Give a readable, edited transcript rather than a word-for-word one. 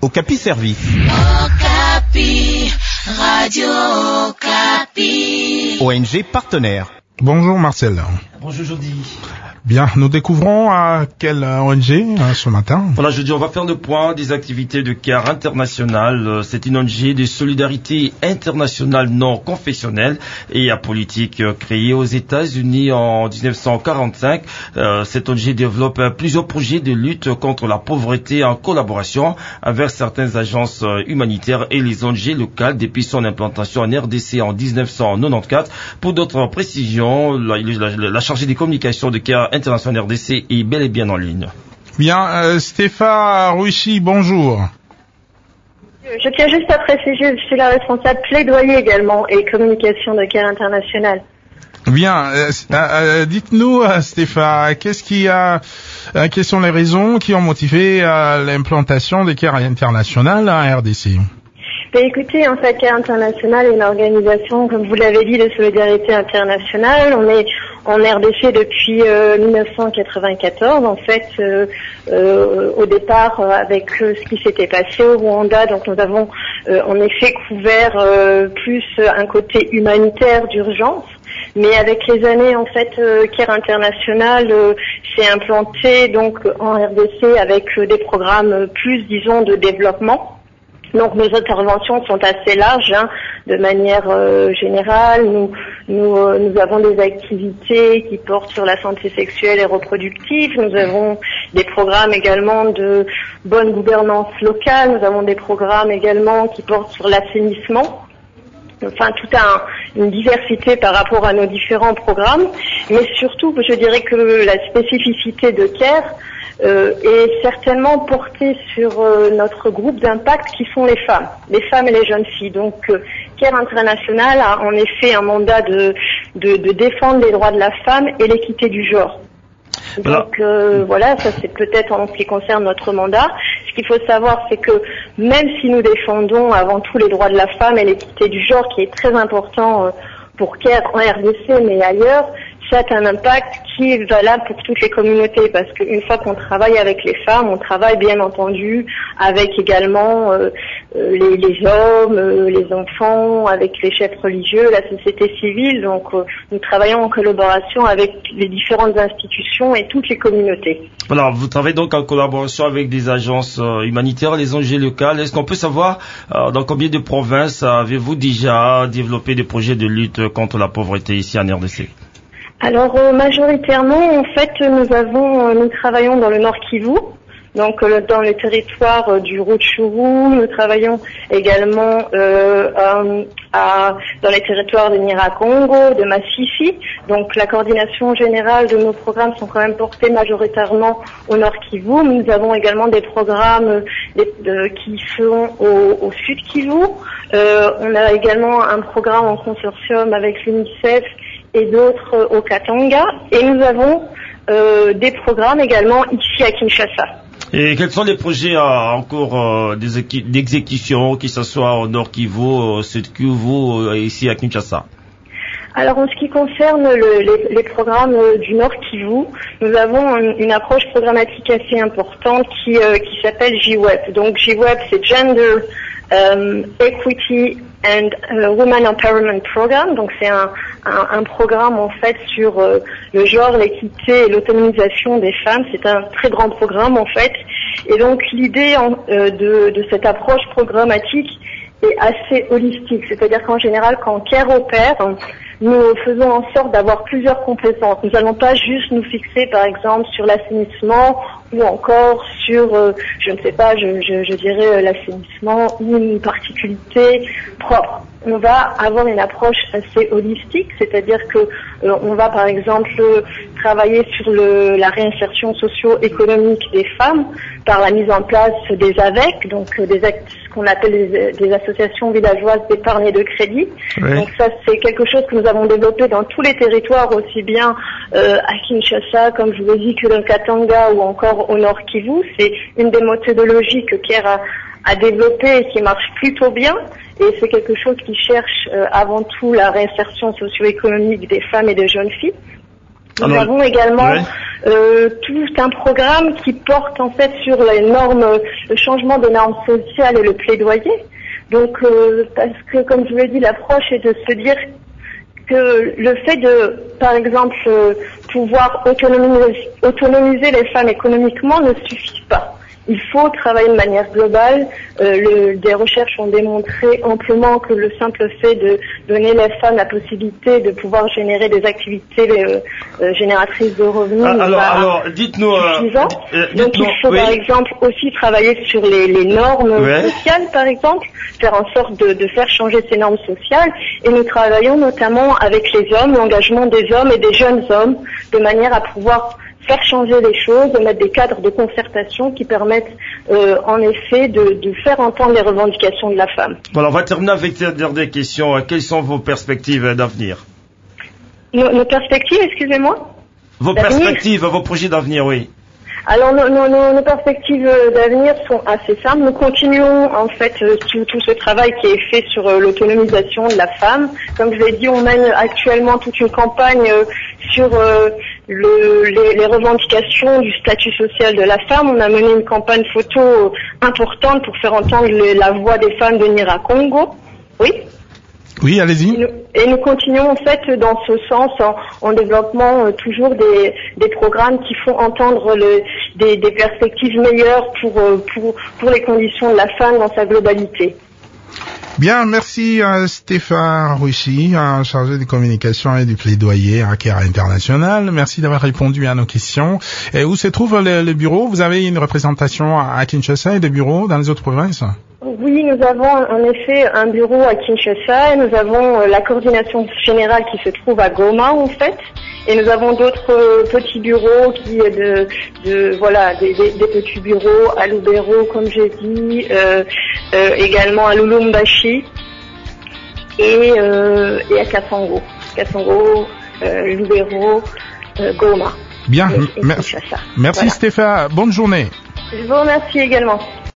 Okapi Service. Okapi, Radio Okapi. ONG partenaire. Bonjour Marcel. Bonjour Jody. Bien, nous découvrons à quelle ONG ce matin. Voilà, Jody, on va faire le point des activités de CARE International. C'est une ONG de solidarité internationale non confessionnelle et apolitique créée aux États-Unis en 1945. Cette ONG développe plusieurs projets de lutte contre la pauvreté en collaboration avec certaines agences humanitaires et les ONG locales depuis son implantation en RDC en 1994. Pour d'autres précisions, la chargée des communications de CARE International RDC est bel et bien en ligne. Bien, Stéphane Rouchy, bonjour. Je tiens juste à préciser, je suis la responsable plaidoyer également et communication de CARE International. Bien, dites-nous Stéphane, quelles sont les raisons qui ont motivé l'implantation de CARE International en RDC? Écoutez, en fait, CARE International est une organisation, comme vous l'avez dit, de solidarité internationale. On est en RDC depuis 1994. En fait, au départ, avec ce qui s'était passé au Rwanda, donc nous avons en effet couvert plus un côté humanitaire d'urgence. Mais avec les années, en fait, CARE International s'est implanté donc en RDC avec des programmes plus, disons, de développement. Donc nos interventions sont assez larges, de manière générale. Nous avons des activités qui portent sur la santé sexuelle et reproductive. Nous avons des programmes également de bonne gouvernance locale. Nous avons des programmes également qui portent sur l'assainissement. Enfin, une diversité par rapport à nos différents programmes. Mais surtout, je dirais que la spécificité de CARE est certainement portée sur notre groupe d'impact qui sont les femmes et les jeunes filles. Donc CARE International a en effet un mandat de défendre les droits de la femme et l'équité du genre. Donc voilà, ça c'est peut-être en ce qui concerne notre mandat. Ce qu'il faut savoir, c'est que même si nous défendons avant tout les droits de la femme et l'équité du genre, qui est très important pour CARE en RDC mais ailleurs, ça a un impact qui est valable pour toutes les communautés, parce qu'une fois qu'on travaille avec les femmes, on travaille bien entendu avec également les hommes, les enfants, avec les chefs religieux, la société civile. Donc nous travaillons en collaboration avec les différentes institutions et toutes les communautés. Voilà, vous travaillez donc en collaboration avec des agences humanitaires, les ONG locales. Est-ce qu'on peut savoir dans combien de provinces avez-vous déjà développé des projets de lutte contre la pauvreté ici en RDC? Alors majoritairement, en fait, nous travaillons dans le Nord Kivu, donc dans le territoire du Rutshuru. Nous travaillons également dans les territoires de Nyiragongo, de Masisi. Donc la coordination générale de nos programmes sont quand même portés majoritairement au Nord Kivu. Nous avons également des programmes qui sont au Sud Kivu. On a également un programme en consortium avec l'UNICEF et d'autres au Katanga. Et nous avons des programmes également ici à Kinshasa. Et quels sont les projets en cours d'exécution, que ce soit au Nord Kivu, au Sud Kivu, ici à Kinshasa? Alors en ce qui concerne les programmes du Nord Kivu, nous avons une approche programmatique assez importante qui s'appelle JWEP. Donc JWEP, c'est Gender Equity and Women Empowerment Program. Donc c'est un programme en fait sur le genre, l'équité et l'autonomisation des femmes. C'est un très grand programme en fait. Et donc l'idée de cette approche programmatique est assez holistique. C'est-à-dire qu'en général, quand CARE opère, nous faisons en sorte d'avoir plusieurs compétences. Nous n'allons pas juste nous fixer, par exemple, sur l'assainissement ou encore sur, je dirais l'assainissement ou une particularité propre. On va avoir une approche assez holistique, c'est-à-dire que on va, par exemple, travailler sur la réinsertion socio-économique des femmes par la mise en place des AVEC, donc ce qu'on appelle des associations villageoises d'épargne et de crédit. Oui. Donc ça, c'est quelque chose que nous avons développé dans tous les territoires, aussi bien à Kinshasa, comme je vous ai dit, que dans le Katanga ou encore au Nord Kivu. C'est une des méthodologies que CARE a développé et qui marche plutôt bien. Et c'est quelque chose qui cherche avant tout la réinsertion socio-économique des femmes et des jeunes filles. Nous avons également tout un programme qui porte en fait sur les normes, le changement des normes sociales et le plaidoyer. Donc, parce que, comme je vous l'ai dit, l'approche est de se dire que le fait de, par exemple, pouvoir autonomiser les femmes économiquement ne suffit pas. Il faut travailler de manière globale. Des recherches ont démontré amplement que le simple fait de donner les femmes la possibilité de pouvoir générer des activités génératrices de revenus alors, dites-nous, donc il faut par exemple aussi travailler sur les normes sociales, par exemple, faire en sorte de faire changer ces normes sociales. Et nous travaillons notamment avec les hommes, l'engagement des hommes et des jeunes hommes, de manière à pouvoir faire changer les choses, de mettre des cadres de concertation qui permettent en effet de faire entendre les revendications de la femme. Voilà, on va terminer avec cette dernière question. Quelles sont vos perspectives d'avenir? Nos perspectives, excusez-moi? Vos perspectives, vos projets d'avenir, oui. Alors nos perspectives d'avenir sont assez simples. Nous continuons en fait tout ce travail qui est fait sur l'autonomisation de la femme. Comme je l'ai dit, on mène actuellement toute une campagne sur les revendications du statut social de la femme. On a mené une campagne photo importante pour faire entendre la voix des femmes de Nira-Congo. Oui. Oui, allez-y. Et nous continuons en fait dans ce sens en développement toujours des programmes qui font entendre des perspectives meilleures pour les conditions de la femme dans sa globalité. Bien, merci à Stéphane Rouchy, chargé des communications et du plaidoyer à CARE International. Merci d'avoir répondu à nos questions. Et où se trouve le bureau? Vous avez une représentation à Kinshasa et des bureaux dans les autres provinces? Oui, nous avons en effet un bureau à Kinshasa et nous avons la coordination générale qui se trouve à Goma en fait. Et nous avons d'autres petits bureaux des petits bureaux à Lubero, comme j'ai dit, également à Lulumbashi et à Kasongo, Lubero, Goma. Bien, merci voilà. Stéphane, bonne journée. Je vous remercie également.